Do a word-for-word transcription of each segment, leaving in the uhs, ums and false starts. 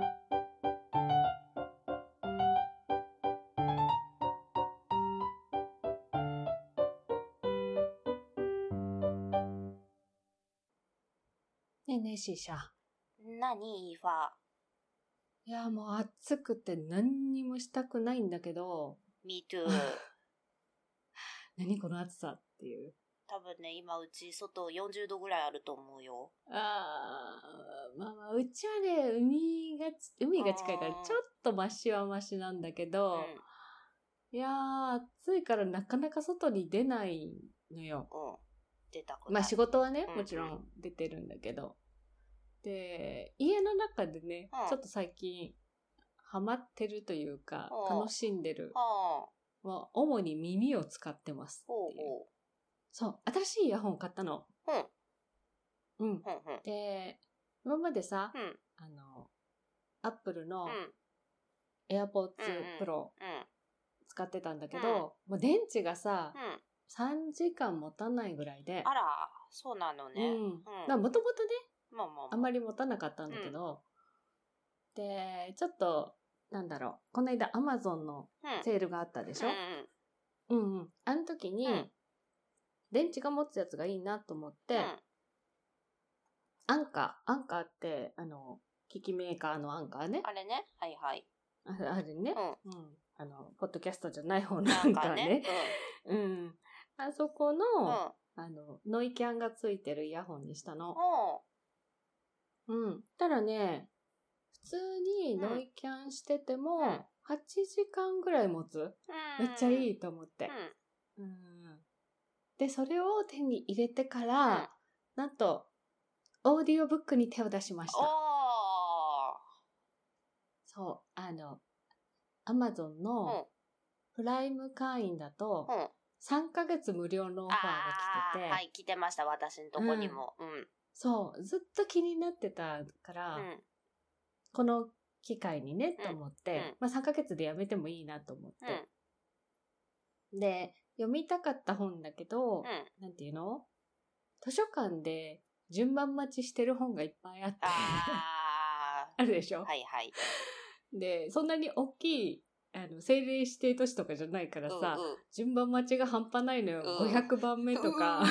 ねえねえ、シーシャ。 何、イーファ。 いや、もう暑くて何にもしたくないんだけど。 Me too. 何この暑さっていう。 多分ね、今うち外よんじゅうどぐらいあると思うよ。 あー、まあまあ、うちはね、海が、海が近いからちょっとマシはマシなんだけど、うん、いやー、暑いからなかなか外に出ないのよ。 うん。出たくない。 まあ仕事はね、もちろん出てるんだけど。うんうん、で、家の中でね、うん、ちょっと最近ハマってるというか、うん、楽しんでる。うん、まあ、主に耳を使ってますっていう。ほうほう、そう、新しいイヤホン買ったの。うん。うん。うん、で、今までさ、うん、あの、アップルの AirPods Pro 使ってたんだけど、うん、もう電池がさ、うん、さんじかん持たないぐらいで。 あら、そうなのね。 うん。もともとね、まあまあまあ、あんまり持たなかったんだけど、うん、で、ちょっと、なんだろう、この間 Amazon のセールがあったでしょ、うん、うんうん。あの時に、うん、電池が持つやつがいいなと思って、うん、アンカー、アンカーって、あの、機器メーカーのアンカーね。 あれね、はいはい。 あれ、あれね、うん。うん。あの、ポッドキャストじゃない方のアンカーね。うん。うん。あそこの、うん、あの、ノイキャンがついてるイヤホンにしたの。うん。うん。ただね、普通にノイキャンしてても、うん、はちじかんぐらい持つ、うん、めっちゃいいと思って。うん。うん、で、それを手に入れてから、うん、なんと、オーディオブックに手を出しました。 おー。 そう、あの、アマゾンのプライム会員だと、うん、さんかげつ無料のオファーが来てて。 はい、来てました、私のとこにも。うん。うん、 そう、ずっと気になってたから、うん、この機会にね、と思って、うん、まあさんかげつでやめてもいいなと思って。うん、で、読みたかった本だけど、うん、なんていうの？図書館で順番待ちしてる本がいっぱいあって。ああるでしょ？ はいはい。 で、そんなに大きい、あの、政令指定都市とかじゃないからさ、うんうん、順番待ちが半端ないのよ。うん、ごひゃくばんめとか。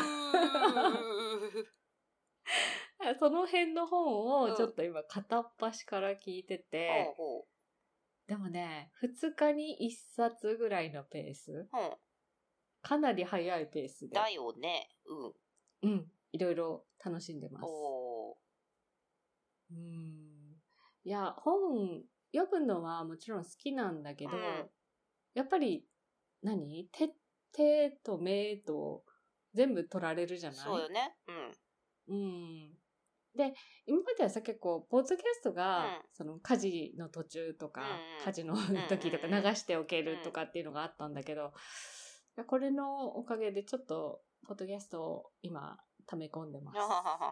その辺の本をちょっと今片っ端から聞いてて、うん、でもね、ふつかにいっさつぐらいのペース、うん、かなり早いペースで。 だよね。うん。 うん。いろいろ楽しんでます。おー。うーん。いや、本読むのはもちろん好きなんだけど、うん、やっぱり何、手、手と目と全部取られるじゃない？ そうよね。うん。 うん。で、今まではさ、結構、ポッドキャストが、うん、その、家事の途中とか、うん、家事の時とか流しておけるとかっていうのがあったんだけど、うん、これのおかげでちょっと、ポッドキャストを今、溜め込んでます。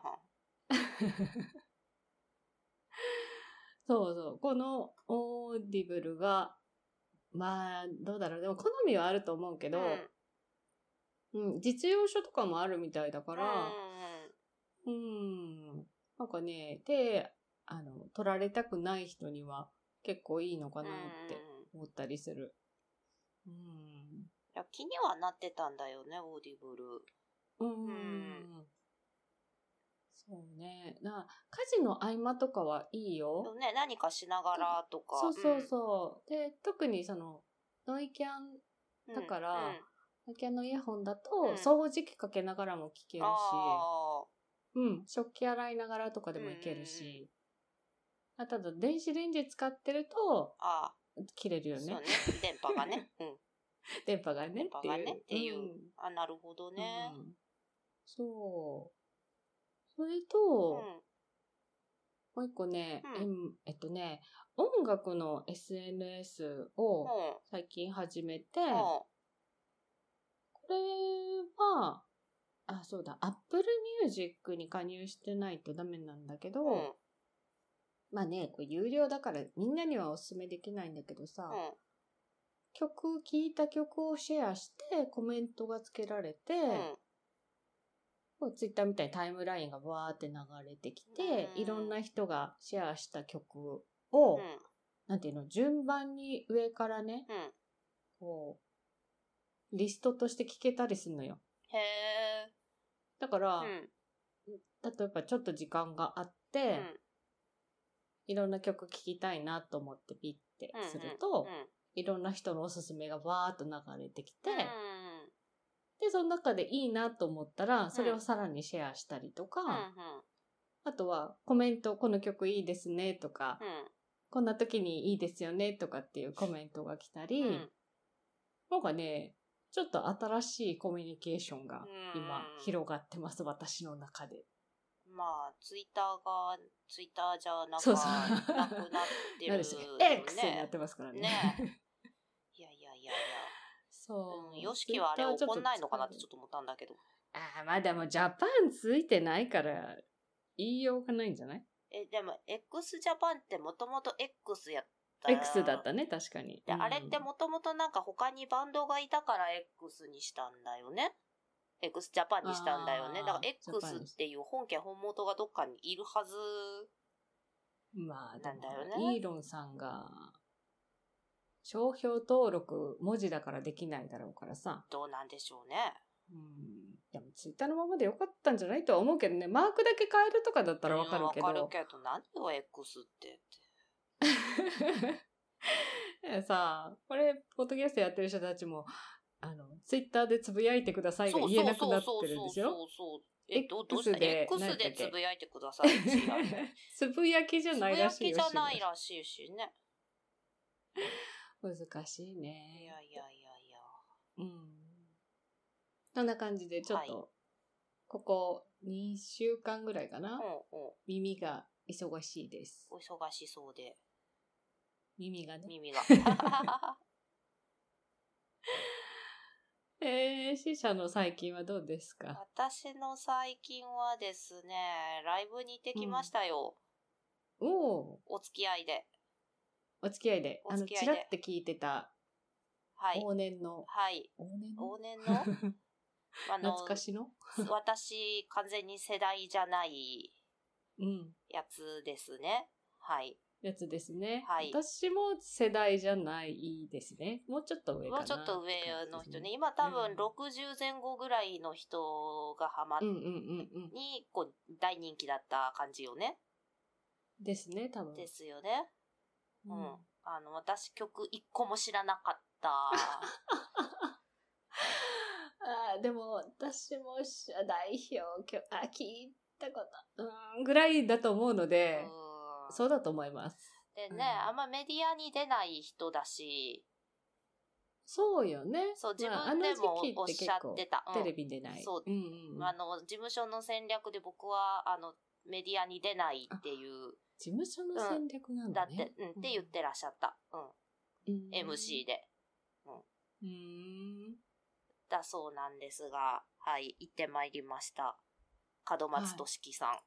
そうそう。このオーディブルが、まあ、どうだろう。でも、好みはあると思うけど、うん、うん、実用書とかもあるみたいだから、うん、うん、なんかね、手、あの、取られたくない人には結構いいのかなって思ったりする。うん。 いや、気にはなってたんだよね、オーディブル。 うん。うんそうね。な、家事の合間とかはいいよ。 ね、何かしながらとか。 そうそうそう。うん、で、特にその、ノイキャンだから、うんうん、ノイキャンのイヤホンだと、掃除機かけながらも聞けるし、うん、うん、食器洗いながらとかでもいけるし、うん、あただ電子レンジ使ってると、あ切れるよね。 そうね、電波がね。うん、 電波がね。 電波がねっていう。うん、あ、なるほどね。うん、 そう。それと、うん、もう一個ね、うん、えっとね、音楽の エスエヌエス を最近始めて、うん、これは、あ、そうだ、Apple Music に加入してないとダメなんだけど、うん、まあね、これ有料だからみんなにはお勧めできないんだけどさ、うん、曲、聴いた曲をシェアしてコメントがつけられて、うんツイッターみたいにタイムラインがわーって流れてきて、いろんな人がシェアした曲をを、うん、なんていうの、順番に上からね、うん、こう、リストとして聞けたりするのよ。 へー。 だから、うん、例えばちょっと時間があって、うん、いろんな曲聴きたいなと思ってピッてすると、うんうんうん、いろんな人のおすすめがわーっと流れてきて、うん、で、その中でいいなと思ったら、それをさらにシェアしたりとか、うんうん、あとはコメント、この曲いいですねとか、うん、こんな時にいいですよねとかっていうコメントが来たり、うん、なんかね、ちょっと新しいコミュニケーションが今広がってます、私の中で。 まあ、ツイッターが、ツイッターじゃなんか、そうそうなくなってる、ね。何でしたっけ ?X になってますからね。ねいやいやいやいや。 そう。 うん、ヨシキはあれ怒んないのかなってちょっと思ったんだけど。 ああ、まあでもジャパンついてないから言いようがないんじゃない？ え、でも X ジャパンってもともと X やったら。X だったね、確かに。 で、うん、あれってもともとなんか他にバンドがいたから X にしたんだよね。X ジャパンにしたんだよね。だから X っていう本家本元がどっかにいるはずなんだよね。 まあ、イーロンさんが商標登録文字だからできないだろうからさ。 どうなんでしょうね。 うん。でもツイッターのままでよかったんじゃないとは思うけどね。マークだけ変えるとかだったらわかるけど。 わかるけど、何を X ってって。 さあ、これ、ポッドキャストやってる人たちも、あの、ツイッターでつぶやいてくださいが言えなくなってるんですよ。そうそうそうそう。 え、どうした X でつぶやいてください。 つぶやきじゃないらしいよ。 つぶやきじゃないらしいしね。 難しいね。 いやいやいやいや。 うん。そんな感じで、ちょっと、はい、ここにしゅうかんぐらいかな。うんうん、耳が忙しいです。 お忙しそうで。 耳がね。 耳が。 えー、シーシャの最近はどうですか？ 私の最近はですね、ライブに行ってきましたよ。 うん、おお付き合いで。 お付き合いで。あの、ちらって聞いてた。はい。往年の。 はい。 往年の往年のあの懐かしの私、完全に世代じゃないやつですね。うん、はい。 やつですね。はい。私も世代じゃないですね。もうちょっと上かな。 もうちょっと上の人ね。今多分ろくじゅうぜん後ぐらいの人がハマって、に、こう、大人気だった感じよね。 ですね、多分。 ですよね。うん。うん、あの、私曲一個も知らなかった。 あでも、私も代表曲、あ、聞いたこと、うん、ぐらいだと思うので、うん、そうだと思います。 でね、うん、あんまメディアに出ない人だし、 そうよね。 そう、自分でもおっしゃってた。 テレビ出ない。 そう、うんうん。あの、事務所の戦略で僕は、あの、メディアに出ないっていう。 事務所の戦略なんだね。 うん、だって、うん、って言ってらっしゃった。うん。うん、エムシー で。うん。うーん。 だそうなんですが、はい、行ってまいりました。門松俊樹さん。はい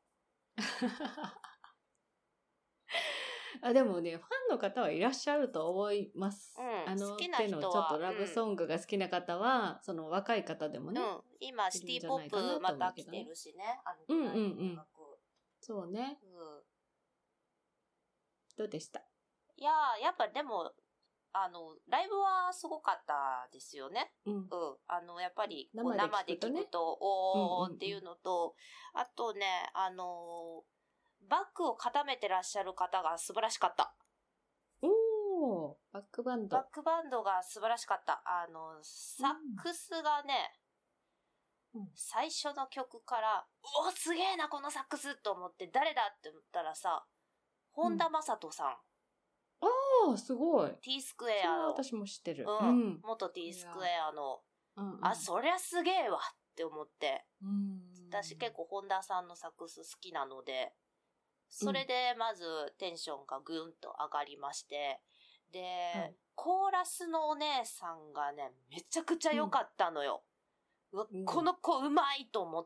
あでもね、ファンの方はいらっしゃると思います。うん、あの手のちょっとラブソングが好きな方は、うん、その若い方でもね。うん、 今シティポップまた来てるしね。あのうんうんうん。そうね。うん。どうでした？ いやー、やっぱでも、あの、ライブはすごかったですよね。うん。うん。あの、やっぱり、生で聞くと、ね、とおーっていうのと、あとね、あの、バックを固めてらっしゃる方が素晴らしかった。 おー、バックバンド。 バックバンドが素晴らしかった。あの、サックスがね、うん、最初の曲から、おーすげえな、このサックスと思って、誰だって思ったらさ、本田正人さん。 うん、ああ、すごい。 T スクエアの。 私も知ってる。 うん。うん、元 T スクエアの。うんうん、あ、そりゃすげえわって思って。うん、私結構本田さんのサックス好きなので、それでまずテンションがぐんと上がりまして、で、はい、コーラスのお姉さんがね、めちゃくちゃ良かったのよ。うん、この子うまいと思って。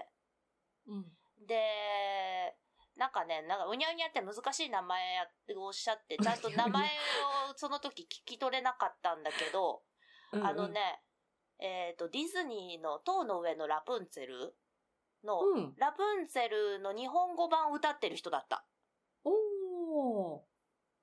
うん、で、なんかね、なんかうにゃうにゃって難しい名前をおっしゃって、ちゃんと名前をその時聞き取れなかったんだけど、うんうん、あのね、えっと、ディズニーの塔の上のラプンツェルの、うん、ラプンツェルの日本語版を歌ってる人だった。 おー。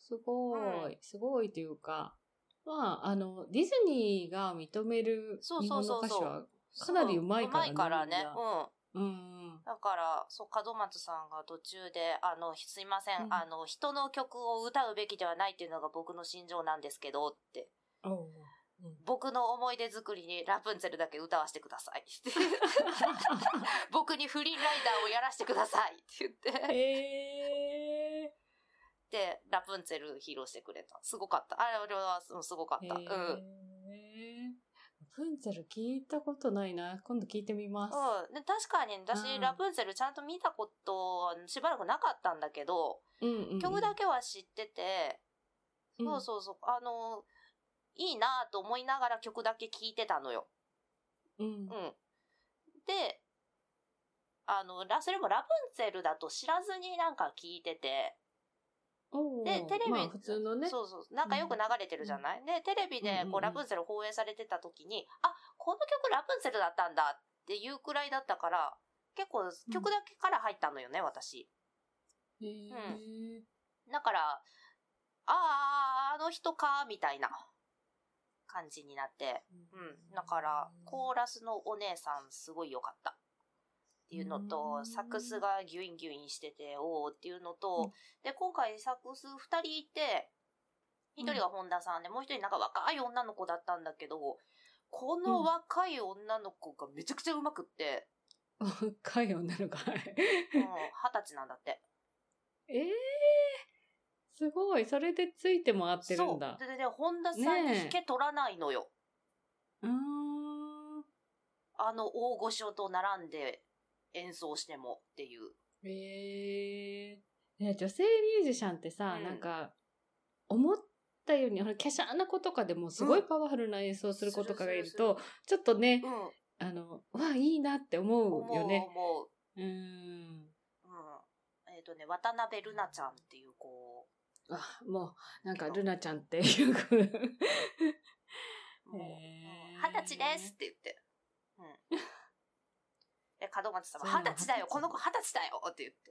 すごい、うん、すごいというか、まあ、あの、ディズニーが認める日本の歌手はかなりうまいからね。 うまいからね。 うん。うん。 だから、そう、門松さんが途中で、あの、すいません、うん、あの、人の曲を歌うべきではないっていうのが僕の心情なんですけど、って。 おううん、僕の思い出作りにラプンツェルだけ歌わせてください。僕にフリーライダーをやらせてくださいって言って。 へー。 で、ラプンツェル披露してくれた。すごかった。あれはすごかった。うん。 ラプンツェル聞いたことないな。今度聞いてみます。 うん。で確かに私、ラプンツェルちゃんと見たことしばらくなかったんだけど、 うんうんうん、 曲だけは知ってて、そうそうそう。うん、あの、いいなと思いながら曲だけ聴いてたのよ。 うん。うん。 で、あの、それもラプンツェルだと知らずになんか聴いてて、で、テレビ、まあ、 普通のね。 そうそう。なんかよく流れてるじゃない、うん、で、テレビでこうラプンツェル放映されてた時に、あ、この曲ラプンツェルだったんだっていうくらいだったから、結構曲だけから入ったのよね、うん、私。 へー。うん。 だから、ああ、あの人か、みたいな感じになって、うん。だから、コーラスのお姉さんすごい良かった。っていうのと、サックスがギュインギュインしてて、おーっていうのと、うん、で、今回サックス二人いて、一人が本田さんで、うん、もう一人なんか若い女の子だったんだけど、この若い女の子がめちゃくちゃ上手くって。 若い女の子はい。うん、 二十歳なんだって。 ええー、すごい。それでついても合ってるんだ。 そう。で、で、本田さんに引け取らないのよ。 うーん。 あの大御所と並んで、演奏してもっていう。 へえー。ね、女性ミュージシャンってさ、うん、なんか、思ったように、華奢な子とかでもすごいパワフルな演奏する子とかがいると、うん、ちょっとね、うん、あの、わあ、いいなって思うよね。 思う。 うーん。 うん。えっとね、渡辺ルナちゃんっていう子。 あ、もう、なんか、ルナちゃんっていう子。 もう、二十歳ですって言って。うん。で、門松さんは、二十歳だよ、この子二十歳だよって言って。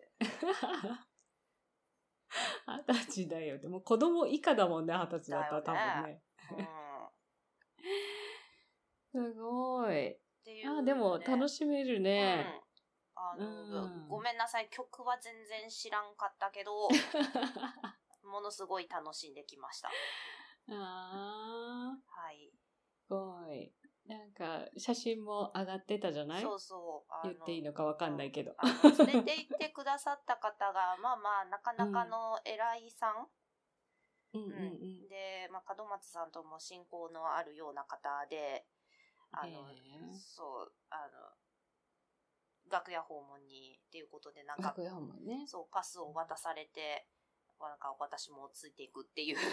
二十歳だよって、もう子供以下だもんね、二十歳だったら多分ね。うん、すごい。っていう、ね、あ、でも楽しめるね。 うん、あの、うん、ごめんなさい、曲は全然知らんかったけど、ものすごい楽しんできました。 ああ。はい。 すごい。なんか、写真も上がってたじゃない？ そうそう。 言っていいのかわかんないけど。 あの連れて行ってくださった方が、まあまあ、なかなかの偉いさん。 うんうんうん、 で、まあ、門松さんとも親交のあるような方で、あの、そう、あの、楽屋訪問にっていうことで、なんか、 楽屋訪問ね。 そう、パスを渡されて、なんか私もついていくっていう。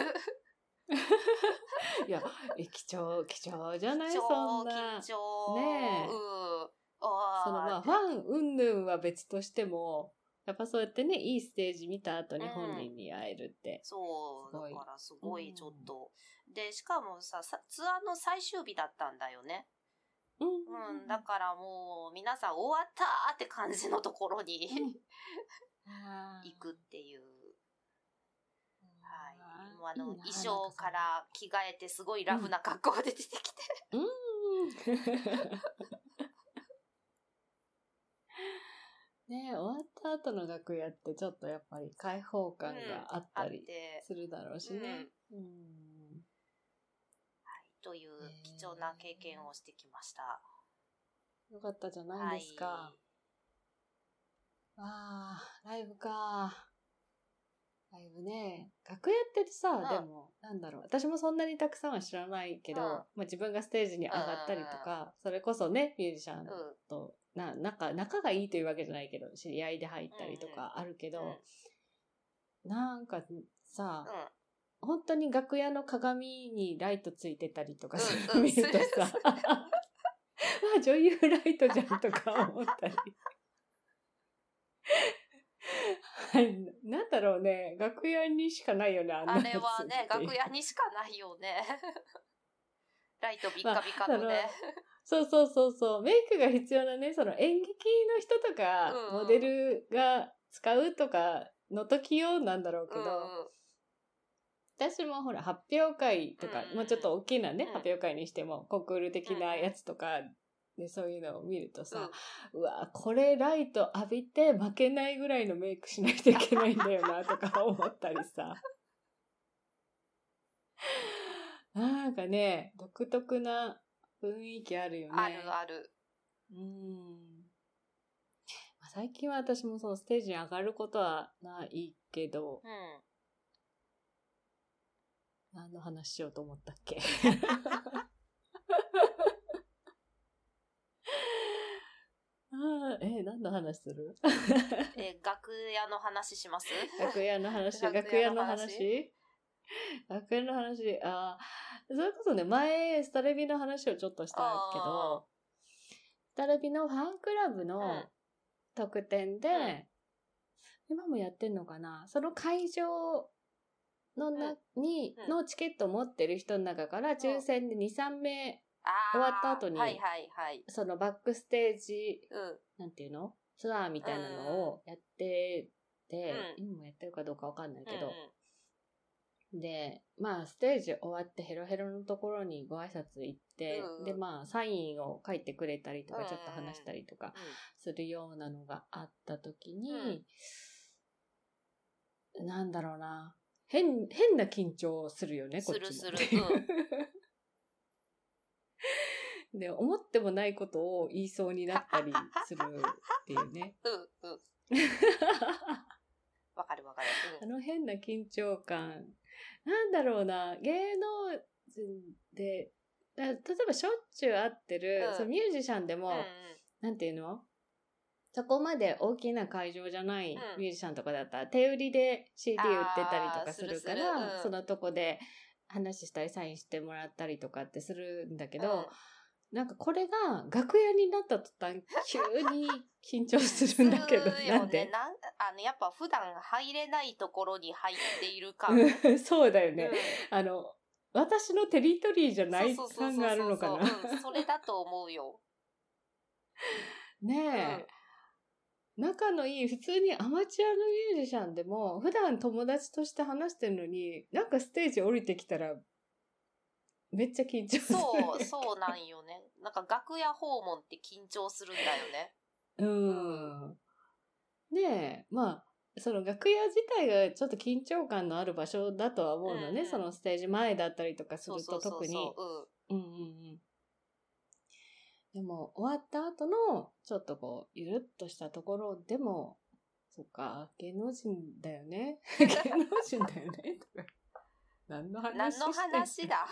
いや、貴重、貴重じゃない？そんな。 貴重。 ねえ。うん。あそのまあ、ファン云々は別としても、やっぱそうやってね、いいステージ見た後に本人に会えるって。うん、 そう、だからすごいちょっと、うん。で、しかもさ、ツアーの最終日だったんだよね。 うん。 うん、だからもう、皆さん終わったーって感じのところに、うん、行くっていう。はい。もうあの、衣装から着替えてすごいラフな格好で出てきて。 うん。ねえ、終わった後の楽屋ってちょっとやっぱり開放感があったりするだろうしね。うん。うん、 はい。という貴重な経験をしてきました。 よかったじゃないですか。はい、ああ、ライブか。ライブね。楽屋ってさ、うん、でも、なんだろう。私もそんなにたくさんは知らないけど、うん、まあ、自分がステージに上がったりとか、うん、それこそね、ミュージシャンと、うん、な、仲、仲がいいというわけじゃないけど、知り合いで入ったりとかあるけど、うん、なんかさ、うん、本当に楽屋の鏡にライトついてたりとかする、うん、見るとさ、あ、女優ライトじゃんとか思ったり。はい。なんだろうね。楽屋にしかないよね、あんなやつ。 あれはね、楽屋にしかないよね。ライトビッカビカのね。 そうそうそうそう。メイクが必要なね、その演劇の人とか、うんうん、モデルが使うとかの時用なんだろうけど、うんうん、 私もほら、発表会とか、 うん、 もうちょっと大きなね、 うん、 発表会にしても、コンクール的なやつとか、で、そういうのを見るとさ、うん、うわ、これライト浴びて負けないぐらいのメイクしないといけないんだよな、とか思ったりさ。なんかね、独特な雰囲気あるよね。 あるある。 うん。最近は私もそのステージに上がることはないけど、うん、何の話しようと思ったっけあえ、何の話するえ、楽屋の話します楽屋の話楽屋の話楽屋の話あそれこそね、前、スタレビの話をちょっとしたけど、スタレビのファンクラブの特典で、うん、今もやってんのかな、その会場のな、うん、に、のチケットを持ってる人の中から抽選でに、さんめい終わった後に、 はいはいはい、 そのバックステージ、うん、なんていうのツアーみたいなのをやってて、うん、今もやってるかどうかわかんないけど、うんうん、で、まあステージ終わってヘロヘロのところにご挨拶行って、うん、でまあサインを書いてくれたりとか、ちょっと話したりとかするようなのがあった時に、うん、なんだろうな、変、変な緊張するよね、こっちも。するする。うんで、思ってもないことを言いそうになったりするっていうね。うん、うん。 わかるわかる、 うん。あの変な緊張感。なんだろうな、芸能人で、例えばしょっちゅう会ってる、うん、そのミュージシャンでも、うんうん、なんていうの？そこまで大きな会場じゃないミュージシャンとかだったら、うん、手売りで シーディー 売ってたりとかするから、するする、うん、そのとこで話したりサインしてもらったりとかってするんだけど、うん、なんかこれが楽屋になった途端急に緊張するんだけど、 ね、なんでなんあのやっぱ普段入れないところに入っている感そうだよね、うん、あの私のテリトリーじゃない感があるのかな。 それだと思うよ。 ねえ、うん、仲のいい普通にアマチュアのミュージシャンでも普段友達として話してるのに、なんかステージ降りてきたらめっちゃ緊張する。 そう、そうなんよね。なんか楽屋訪問って緊張するんだよね。 うん。うん、ねえ、まあ、その楽屋自体がちょっと緊張感のある場所だとは思うのね。うんうん、そのステージ前だったりとかすると特に。うんうんうん。でも終わった後のちょっとこう、ゆるっとしたところでも、そっか、芸能人だよね。芸能人だよね。何の話してんの？ 何の話だ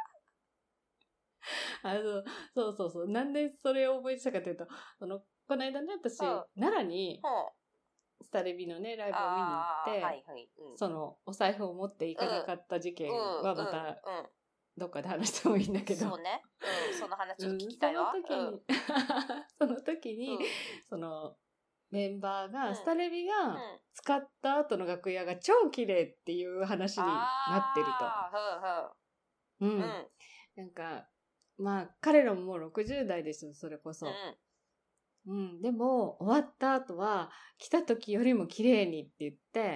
あの、そうそうそう。なんでそれを覚えてたかというと、その、この間ね、私、うん、奈良に、スタレビのね、ライブを見に行って、はいはいうん、その、お財布を持っていかなかった事件はまた、どっかで話してもいいんだけど。 そうね。うん、その話ちょっと聞きたいわ。 その時に、うん、その時に、うん、その、メンバーが、スタレビが使った後の楽屋が超綺麗っていう話になってると。うん。うん、なんか、まあ、彼らももうろくじゅう代ですよ、それこそ。うん。うん。でも、終わった後は、来た時よりも綺麗にって言って、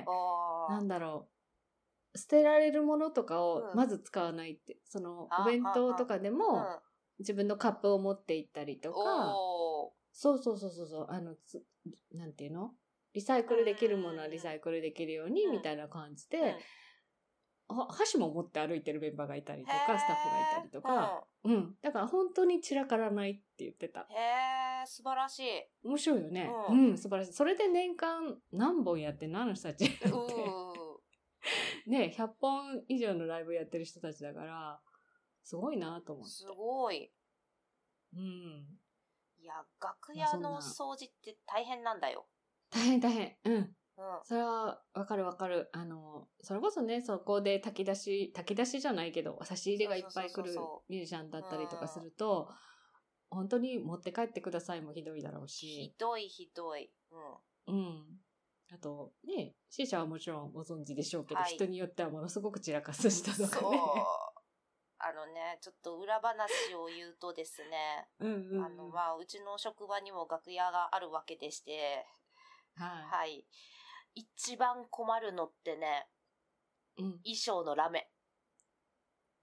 なんだろう、捨てられるものとかをまず使わないって。うん、その、お弁当とかでも、うん、自分のカップを持って行ったりとか、そうそうそうそう、あの、なんていうの？リサイクルできるものはリサイクルできるように、みたいな感じで、うん箸も持って歩いてるメンバーがいたりとか、スタッフがいたりとか、うん、うん。だから本当に散らからないって言ってた。 へー、素晴らしい。 面白いよね。うん、うん、素晴らしい。それで年間何本やってんのあの人たちって。ね、ひゃっぽん以上のライブやってる人たちだから、すごいなと思って。 すごい。 うん。 いや、楽屋の掃除って大変なんだよ。 大変大変。うん。うん、それはわかるわかる。あの、それこそね、そこで炊き出し、炊き出しじゃないけど、差し入れがいっぱい来るミュージシャンだったりとかすると、うん、本当に持って帰ってくださいもひどいだろうし。 ひどいひどい。 うん。うん。あと、ね、C 社はもちろんご存知でしょうけど、はい、人によってはものすごく散らかす人とかね。そう。 あのね、ちょっと裏話を言うとですね、うんうんうん、あの、まあ、うちの職場にも楽屋があるわけでして、はい。はい。一番困るのってね、うん、衣装のラメ。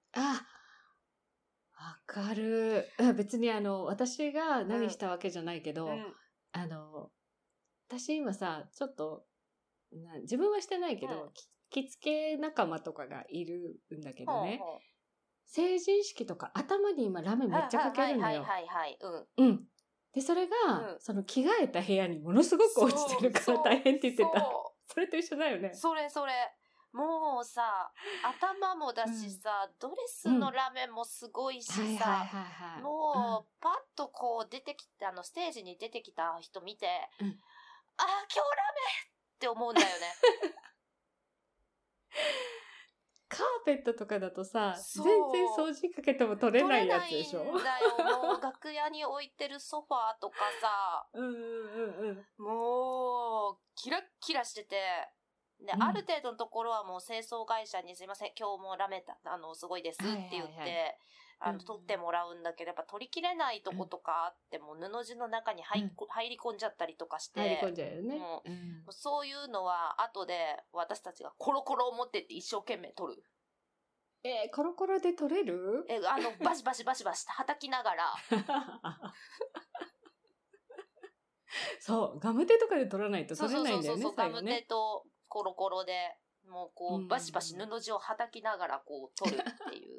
あ、わかる。別にあの、私が何したわけじゃないけど、うん、あの、私今さ、ちょっと、な自分はしてないけど、うん、着付け仲間とかがいるんだけどね。ほうほう、成人式とか頭に今ラメめっちゃかけるのよ。 はいはいはいはい、 うん。うん。で、それが、うん、その着替えた部屋にものすごく落ちてるから大変って言ってた。そ, それと一緒だよね。 それそれ。もうさ、頭もだしさ、うん、ドレスのラメもすごいしさ、もう、パッとこう出てきて、あの、ステージに出てきた人見て、うん、あー、今日ラメって思うんだよね。 カーペットとかだとさ、全然掃除かけても取れないやつでしょ？ 取れないんだよ。もう楽屋に置いてるソファーとかさ、 うんうんうん、 もう、キラッキラしてて、で、うん、ある程度のところはもう清掃会社にすいません、今日もラメた、あの、すごいですって言って、はいはいはい、あの、取ってもらうんだけど、やっぱ取りきれないとことかあっても、布地の中に入、うん、入り込んじゃったりとかして、 入り込んじゃうよね。 もう、うん、そういうのは後で私たちがコロコロを持ってって一生懸命取る。 えー、コロコロで取れる？ え、あの、バシバシバシバシ叩きながら。 そう、ガムテとかで取らないと取れないんだよね、 そうそうそうそう、ガムテとコロコロで、もうこう、バシバシ布地を叩きながらこう取るっていう。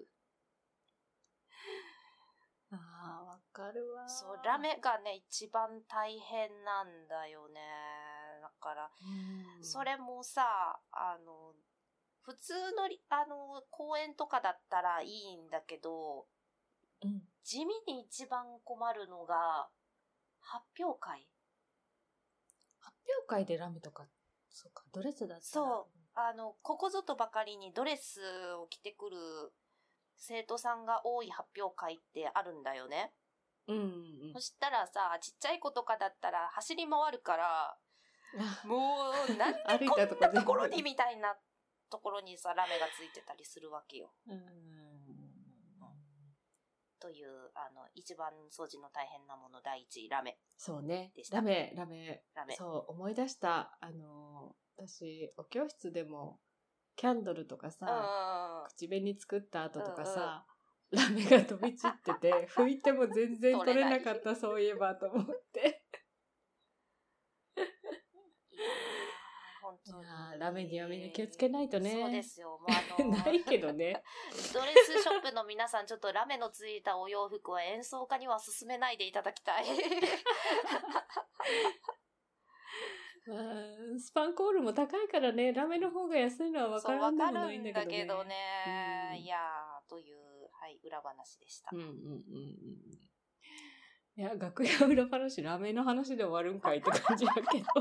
ああ、わかるわ。 そう、ラメがね、一番大変なんだよね。だから、それもさ、あの、普通の、あの、公演とかだったらいいんだけど、うん、地味に一番困るのが、発表会。 発表会でラメとか、そうか、ドレスだったら。 そう、あの、ここぞとばかりにドレスを着てくる生徒さんが多い発表会ってあるんだよね。 うんうんうん、 そしたらさ、ちっちゃい子とかだったら走り回るから、もう、なんでこんなところにみたいなところにさ、ラメがついてたりするわけよ。うん、という、あの、一番掃除の大変なもの第一位、ラメ。 そうね。ラメ、ラメ。ラメ。そう、思い出した。あの、私、お教室でも、キャンドルとかさ、口紅作った後とかさ、うんうん、ラメが飛び散ってて、拭いても全然取れなかった、そういえばと思って。 本当にラメにはみんな気をつけないとね。 そうですよ。もうあのないけどね。 ドレスショップの皆さん、ちょっとラメのついたお洋服は演奏家には勧めないでいただきたい。 スパンコールも高いからね、ラメの方が安いのは分からんでもないんだけどね。 そう、分かるんだけどね。うん、いやー、という、はい、裏話でした。 うんうんうんうん。いや、楽屋裏話、ラメの話で終わるんかいって感じやけど。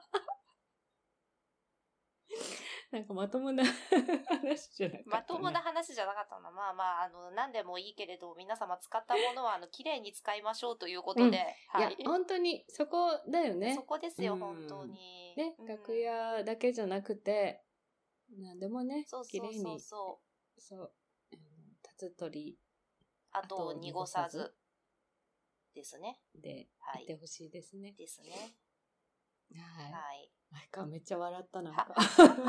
なんかまともな話じゃなかったな。 まともな話じゃなかったな。まあまあ、あの、何でもいいけれど、皆様使ったものは、あの、綺麗に使いましょうということで。うん、 はい。いや、本当に、そこだよね。 そこですよ、うん、本当に。 ね、うん、楽屋だけじゃなくて、何でもね、綺麗に。そうそうそう。そう。立つ鳥り。 あと、濁さず。ですね。 で、はい。いてほしいですね。 ですね。 はい。 はい。 毎回めっちゃ笑ったなんか。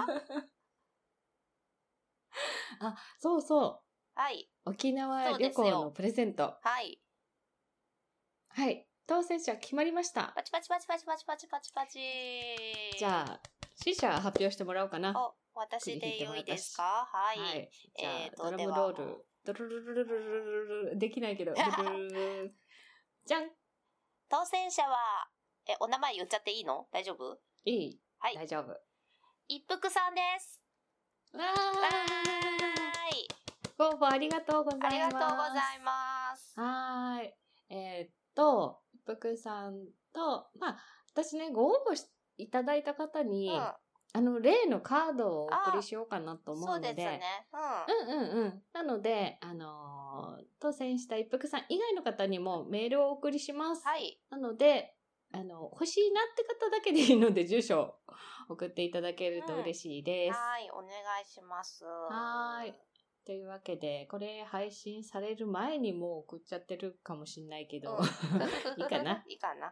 あ、そうそう。 はい。 沖縄旅行のプレゼント。 はい。 はい。当選者決まりました。 パチパチパチパチパチパチパチパチ。 じゃあ、C社発表してもらおうかな。 お、私でよいですか？はい。はい。 じゃあ、えー、ドラムロール。ドルルルルルルルルできないけど。じゃん。 当選者は、え、お名前言っちゃっていいの？大丈夫？ いい。はい。大丈夫。 一服さんです。 わー。わーい。ご応募ありがとうございます。ありがとうございます。 はーい。えー、っと、一服さんと、まあ、私ね、ご応募しいただいた方に、うん、あの、例のカードをお送りしようかなと思うので。そうですね。うん。うんうんうん。なので、あのー、当選した一服さん以外の方にもメールをお送りします。 はい。 なので、あの、欲しいなって方だけでいいので、住所を送っていただけると嬉しいです。 うん、はい、お願いします。 はい。というわけで、これ配信される前にもう送っちゃってるかもしんないけど、うん、いいかな？ いいかな？うん。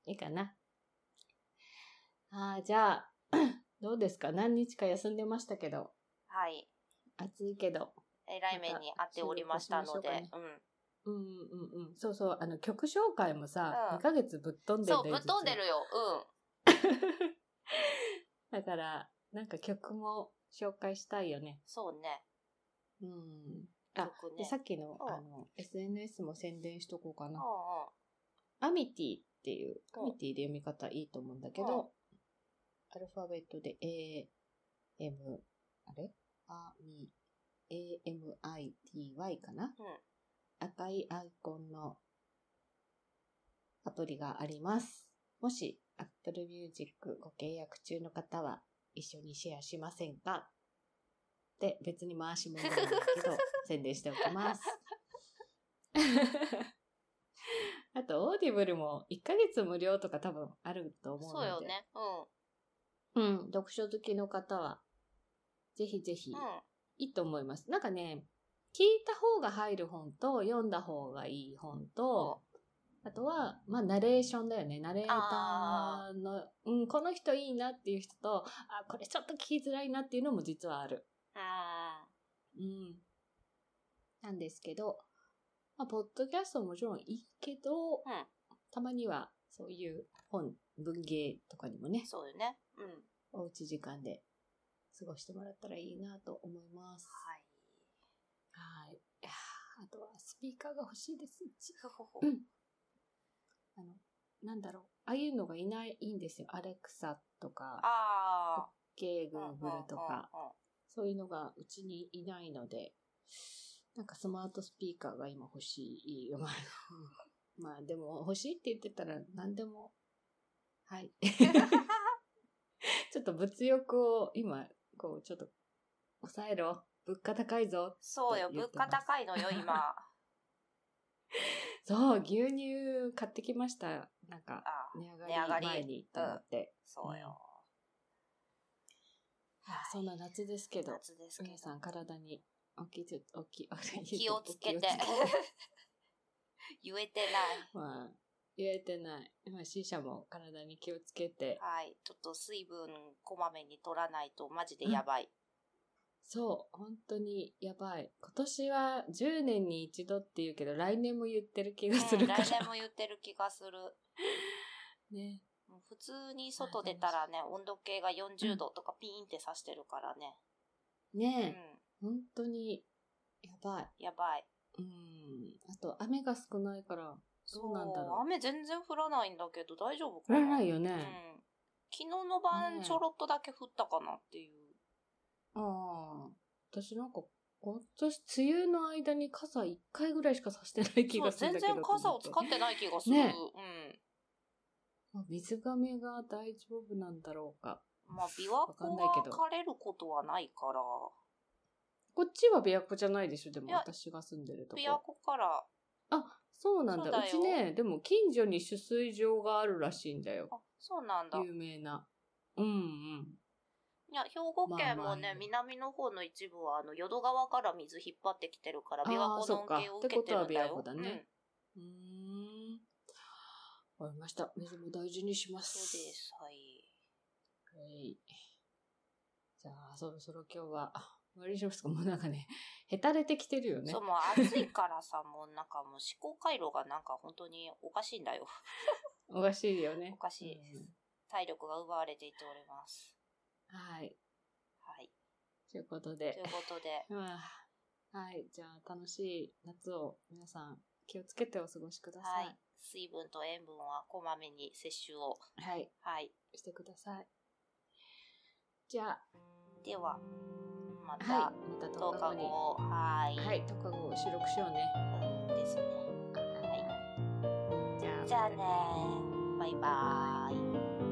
いいかな？あー、じゃあ、どうですか？何日か休んでましたけど。 はい。 暑いけど。 ええらい目に遭っておりましたので、 ね、うん。うんうんうん。そうそう、あの、曲紹介もさ、うん、にかげつぶっ飛んでるんだよ。そう、ぶっ飛んでるよ。 うん。だから、なんか曲も紹介したいよね。 そうね。 うん。あ、ね、でさっきの、あの、エスエヌエス も宣伝しとこうかな。アミティっていう、アミティで読み方いいと思うんだけど、アルファベットで A、M、あれアミ、エーエムアイティーワイ かな、うん、赤いアイコンのアプリがあります。もし Apple Music ご契約中の方は一緒にシェアしませんかって別に回し物なんだけど宣伝しておきます。あと、オーディブルもいっかげつ無料とか多分あると思うので。 そうよね。 うん。うん。読書好きの方は、ぜひぜひ、うん、いいと思います。なんかね、聞いた方が入る本と、読んだ方がいい本と、うん、あとは、まあ、ナレーションだよね。ナレーターの、うん、この人いいなっていう人と、あ、これちょっと聞きづらいなっていうのも実はある。あうん。なんですけど、まあ、ポッドキャストももちろんいいけど、うん、たまにはそういう本、文芸とかにもね、 そうよね。うん。 おうち時間で過ごしてもらったらいいなと思います。はい。はい。あとはスピーカーが欲しいです。うん。あの、なんだろう。ああいうのがいない、いいんですよ。アレクサとか、あ OK、Google とか、そういうのがうちにいないので、なんかスマートスピーカーが今欲しいよ。まあでも欲しいって言ってたら何でも。はい。ちょっと物欲を今、こうちょっと抑えろ。物価高いぞ。 そうよ、物価高いのよ、今。 そう、牛乳買ってきました。なんか、値上がり前にと思って。うん、 そうよ。 はい、そんな夏ですけど、 夏ですけど皆さん体にお気をお気気をつけて言えてない。 まあ言えてない。まあ C 社も体に気をつけて。 はい、ちょっと水分こまめに取らないとマジでやばい。うん、 そう、本当にやばい。今年はじゅうねんに一度って言うけど、来年も言ってる気がするから。うん、 来年も言ってる気がする。ね。普通に外出たらね、温度計がよんじゅうどとかピーンって指してるからね。 ねえ、うん、本当にやばい。 やばい。 うん。あと雨が少ないからどうなんだろう。 雨全然降らないんだけど大丈夫かな。 降らないよね。うん。 昨日の晩ちょろっとだけ降ったかなっていう。ね、 ああ、私なんか今年梅雨の間に傘いっかいぐらいしか差してない気がするんだけど。 全然傘を使ってない気がする。ね、うん。 水がめが大丈夫なんだろうか。 まあ、琵琶湖が枯れることはないから。 こっちは琵琶湖じゃないでしょ、でも私が住んでるとこ。 琵琶湖から。 あ、そうなんだ。う, うちね、でも近所に取水場があるらしいんだよ。 あ、そうなんだ。 有名な。うんうん。 いや、兵庫県もね、まあまあ、南の方の一部は、あの、淀川から水引っ張ってきてるから、琵琶湖の恩恵を受けてるんだよ。 ってことは琵琶湖だね。うん。うーん。わかりました。水も大事にします。 そうです。はい。 はい。じゃあ、そろそろ今日は、終わりにしますか。もうなんかね、へたれてきてるよね。 そう、もう暑いからさ、もうなんかもう思考回路がなんか本当におかしいんだよ。 おかしいよね。 おかしいです。うん、体力が奪われていっております。 はい。 はい。 ということで。 ということで。 まあ、はい。じゃあ、楽しい夏を皆さん気をつけてお過ごしください。はい。 水分と塩分はこまめに摂取を。 はい。 はい。 してください。じゃあ。 では、また、はい、またとおかご。はい。 はい、とおかご収録しようね。 うんですね。はい。じゃあ、じゃあね。バイバーイ。